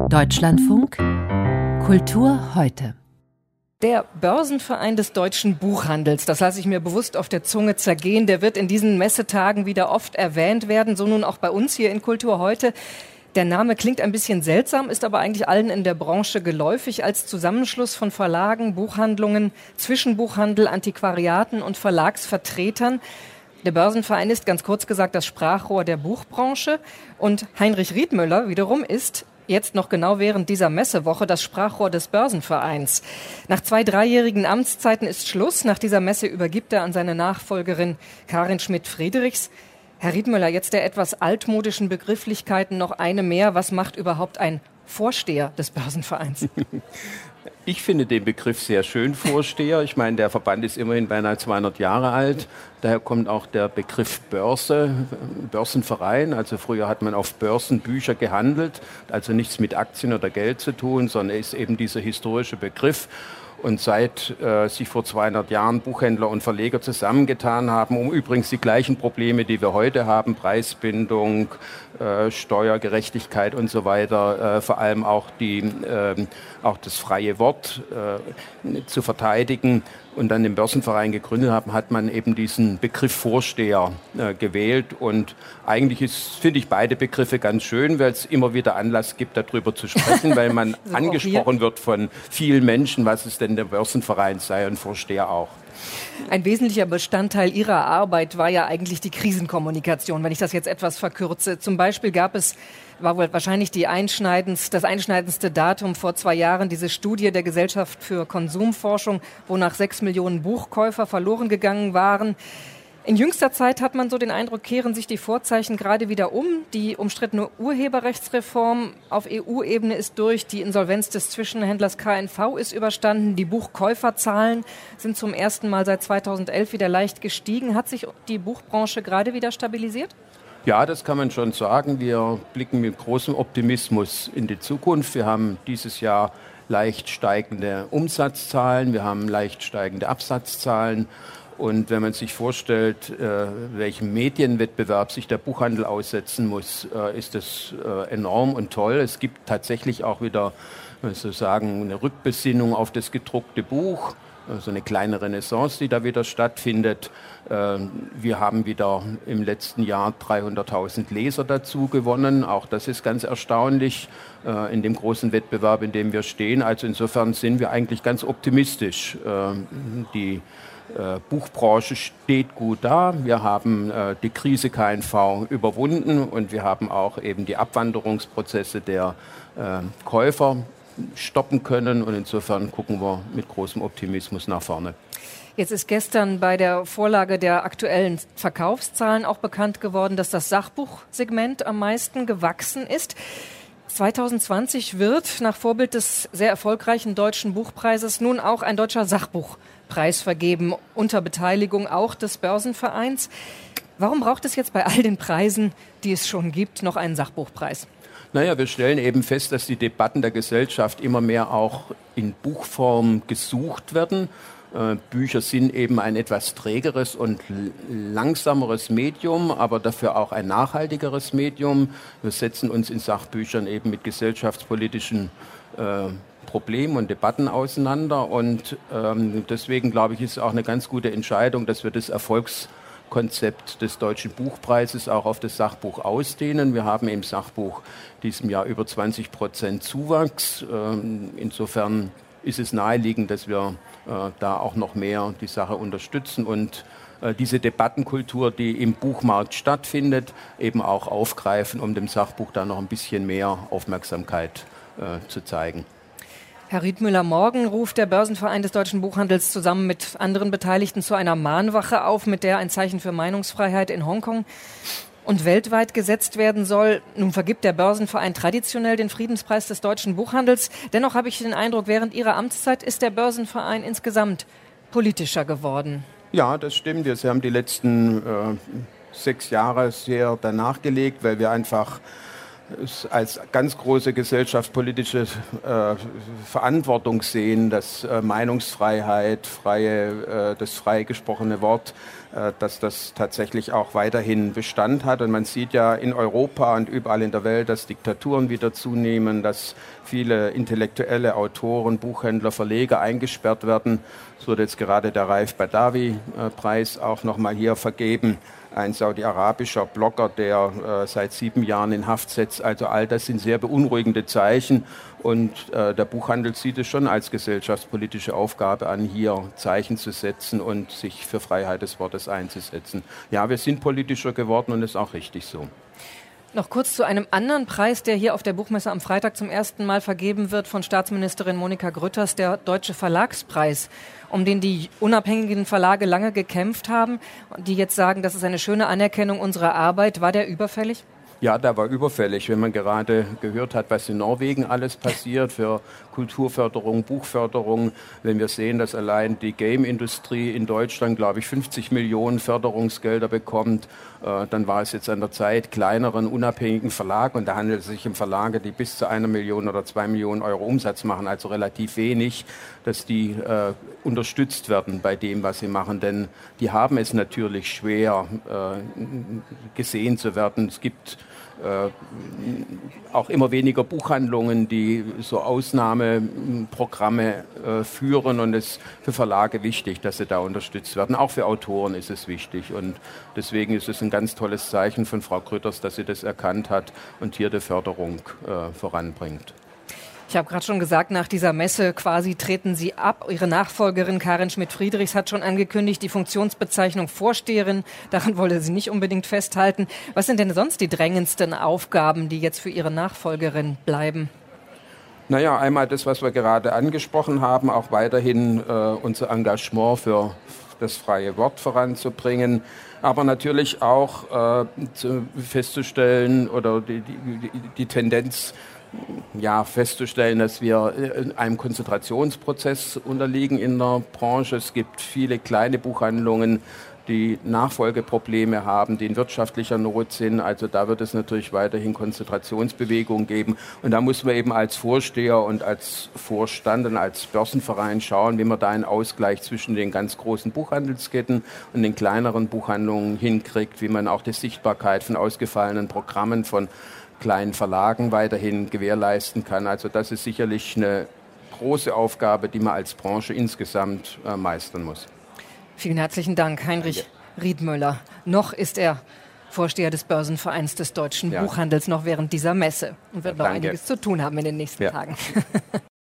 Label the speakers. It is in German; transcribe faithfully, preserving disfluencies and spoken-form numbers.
Speaker 1: Deutschlandfunk Kultur heute.
Speaker 2: Der Börsenverein des deutschen Buchhandels, das lasse ich mir bewusst auf der Zunge zergehen, der wird in diesen Messetagen wieder oft erwähnt werden, so nun auch bei uns hier in Kultur heute. Der Name klingt ein bisschen seltsam, ist aber eigentlich allen in der Branche geläufig als Zusammenschluss von Verlagen, Buchhandlungen, Zwischenbuchhandel, Antiquariaten und Verlagsvertretern. Der Börsenverein ist, ganz kurz gesagt, das Sprachrohr der Buchbranche. Und Heinrich Riethmüller wiederum ist jetzt noch genau während dieser Messewoche das Sprachrohr des Börsenvereins. Nach zwei dreijährigen Amtszeiten ist Schluss. Nach dieser Messe übergibt er an seine Nachfolgerin Karin Schmidt-Friedrichs. Herr Riethmüller, jetzt der etwas altmodischen Begrifflichkeiten noch eine mehr. Was macht überhaupt ein Vorsteher des Börsenvereins?
Speaker 3: Ich finde den Begriff sehr schön, Vorsteher. Ich meine, der Verband ist immerhin beinahe zweihundert Jahre alt. Daher kommt auch der Begriff Börse, Börsenverein. Also früher hat man auf Börsen Bücher gehandelt, also nichts mit Aktien oder Geld zu tun, sondern ist eben dieser historische Begriff. Und seit äh, sich vor zweihundert Jahren Buchhändler und Verleger zusammengetan haben, um übrigens die gleichen Probleme, die wir heute haben, Preisbindung, äh, Steuergerechtigkeit und so weiter, äh, vor allem auch, die, äh, auch das freie Wort äh, zu verteidigen und dann den Börsenverein gegründet haben, hat man eben diesen Begriff Vorsteher äh, gewählt. Und eigentlich ist, finde ich, beide Begriffe ganz schön, weil es immer wieder Anlass gibt, darüber zu sprechen, weil man so angesprochen wird von vielen Menschen, was es denn der Börsenverein sei und Vorsteher auch.
Speaker 2: Ein wesentlicher Bestandteil Ihrer Arbeit war ja eigentlich die Krisenkommunikation, wenn ich das jetzt etwas verkürze. Zum Beispiel gab es, war wohl wahrscheinlich die einschneidendst, das einschneidendste Datum vor zwei Jahren, diese Studie der Gesellschaft für Konsumforschung, wonach sechs Millionen Buchkäufer verloren gegangen waren. In jüngster Zeit hat man so den Eindruck, kehren sich die Vorzeichen gerade wieder um. Die umstrittene Urheberrechtsreform auf E U-Ebene ist durch. Die Insolvenz des Zwischenhändlers K N V ist überstanden. Die Buchkäuferzahlen sind zum ersten Mal seit zweitausendelf wieder leicht gestiegen. Hat sich die Buchbranche gerade wieder stabilisiert?
Speaker 3: Ja, das kann man schon sagen. Wir blicken mit großem Optimismus in die Zukunft. Wir haben dieses Jahr leicht steigende Umsatzzahlen. Wir haben leicht steigende Absatzzahlen. Und wenn man sich vorstellt, äh, welchem Medienwettbewerb sich der Buchhandel aussetzen muss, äh, ist das äh, enorm und toll. Es gibt tatsächlich auch wieder sozusagen eine Rückbesinnung auf das gedruckte Buch, also eine kleine Renaissance, die da wieder stattfindet. Äh, wir haben wieder im letzten Jahr dreihunderttausend Leser dazu gewonnen. Auch das ist ganz erstaunlich äh, in dem großen Wettbewerb, in dem wir stehen. Also insofern sind wir eigentlich ganz optimistisch. Äh, die Äh, Buchbranche steht gut da. Wir haben äh, die Krise K N V überwunden und wir haben auch eben die Abwanderungsprozesse der äh, Käufer stoppen können. Und insofern gucken wir mit großem Optimismus nach vorne.
Speaker 2: Jetzt ist gestern bei der Vorlage der aktuellen Verkaufszahlen auch bekannt geworden, dass das Sachbuchsegment am meisten gewachsen ist. zweitausendzwanzig wird nach Vorbild des sehr erfolgreichen Deutschen Buchpreises nun auch ein deutscher Sachbuchpreis vergeben, unter Beteiligung auch des Börsenvereins. Warum braucht es jetzt bei all den Preisen, die es schon gibt, noch einen Sachbuchpreis?
Speaker 3: Naja, wir stellen eben fest, dass die Debatten der Gesellschaft immer mehr auch in Buchform gesucht werden. Bücher sind eben ein etwas trägeres und langsameres Medium, aber dafür auch ein nachhaltigeres Medium. Wir setzen uns in Sachbüchern eben mit gesellschaftspolitischen äh, Problemen und Debatten auseinander. Und ähm, deswegen, glaube ich, ist es auch eine ganz gute Entscheidung, dass wir das Erfolgskonzept des Deutschen Buchpreises auch auf das Sachbuch ausdehnen. Wir haben im Sachbuch diesem Jahr über zwanzig Prozent Zuwachs. Ähm, insofern ist es naheliegend, dass wir äh, da auch noch mehr die Sache unterstützen und äh, diese Debattenkultur, die im Buchmarkt stattfindet, eben auch aufgreifen, um dem Sachbuch da noch ein bisschen mehr Aufmerksamkeit äh, zu zeigen.
Speaker 2: Herr Riethmüller, morgen ruft der Börsenverein des Deutschen Buchhandels zusammen mit anderen Beteiligten zu einer Mahnwache auf, mit der ein Zeichen für Meinungsfreiheit in Hongkong und weltweit gesetzt werden soll. Nun vergibt der Börsenverein traditionell den Friedenspreis des deutschen Buchhandels. Dennoch habe ich den Eindruck, während Ihrer Amtszeit ist der Börsenverein insgesamt politischer geworden.
Speaker 3: Ja, das stimmt. Wir haben die letzten äh, sechs Jahre sehr danach gelegt, weil wir einfach als ganz große gesellschaftspolitische äh, Verantwortung sehen, dass äh, Meinungsfreiheit, freie, äh, das frei gesprochene Wort, äh, dass das tatsächlich auch weiterhin Bestand hat. Und man sieht ja in Europa und überall in der Welt, dass Diktaturen wieder zunehmen, dass viele intellektuelle Autoren, Buchhändler, Verleger eingesperrt werden. Es wird jetzt gerade der Raif Badawi-Preis auch nochmal hier vergeben. Ein saudi-arabischer Blogger, der äh, seit sieben Jahren in Haft sitzt. Also all das sind sehr beunruhigende Zeichen. Und äh, der Buchhandel sieht es schon als gesellschaftspolitische Aufgabe an, hier Zeichen zu setzen und sich für Freiheit des Wortes einzusetzen. Ja, wir sind politischer geworden und das ist auch richtig so.
Speaker 2: Noch kurz zu einem anderen Preis, der hier auf der Buchmesse am Freitag zum ersten Mal vergeben wird von Staatsministerin Monika Grütters, der Deutsche Verlagspreis, um den die unabhängigen Verlage lange gekämpft haben, die jetzt sagen, das ist eine schöne Anerkennung unserer Arbeit. War der überfällig?
Speaker 3: Ja, der war überfällig, wenn man gerade gehört hat, was in Norwegen alles passiert für Kulturförderung, Buchförderung. Wenn wir sehen, dass allein die Game-Industrie in Deutschland, glaube ich, fünfzig Millionen Förderungsgelder bekommt, äh, dann war es jetzt an der Zeit, kleineren, unabhängigen Verlagen, und da handelt es sich um Verlage, die bis zu einer Million oder zwei Millionen Euro Umsatz machen, also relativ wenig, dass die äh, unterstützt werden bei dem, was sie machen. Denn die haben es natürlich schwer, äh, gesehen zu werden. Es gibt Äh, auch immer weniger Buchhandlungen, die so Ausnahmeprogramme äh, führen, und es ist für Verlage wichtig, dass sie da unterstützt werden. Auch für Autoren ist es wichtig, und deswegen ist es ein ganz tolles Zeichen von Frau Grütters, dass sie das erkannt hat und hier die Förderung äh, voranbringt.
Speaker 2: Ich habe gerade schon gesagt, nach dieser Messe quasi treten Sie ab. Ihre Nachfolgerin Karin Schmidt-Friedrichs hat schon angekündigt, die Funktionsbezeichnung Vorsteherin, daran wolle sie nicht unbedingt festhalten. Was sind denn sonst die drängendsten Aufgaben, die jetzt für Ihre Nachfolgerin bleiben?
Speaker 3: Naja, einmal das, was wir gerade angesprochen haben, auch weiterhin äh, unser Engagement für das freie Wort voranzubringen, aber natürlich auch äh, zu, festzustellen oder die, die, die Tendenz, ja, festzustellen, dass wir einem Konzentrationsprozess unterliegen in der Branche. Es gibt viele kleine Buchhandlungen, die Nachfolgeprobleme haben, die in wirtschaftlicher Not sind. Also da wird es natürlich weiterhin Konzentrationsbewegungen geben. Und da muss man eben als Vorsteher und als Vorstand und als Börsenverein schauen, wie man da einen Ausgleich zwischen den ganz großen Buchhandelsketten und den kleineren Buchhandlungen hinkriegt, wie man auch die Sichtbarkeit von ausgefallenen Programmen von kleinen Verlagen weiterhin gewährleisten kann. Also das ist sicherlich eine große Aufgabe, die man als Branche insgesamt äh, meistern muss.
Speaker 2: Vielen herzlichen Dank, Heinrich Riedmüller. Noch ist er Vorsteher des Börsenvereins des deutschen ja. Buchhandels, noch während dieser Messe, und wird ja, noch einiges zu tun haben in den nächsten ja. Tagen.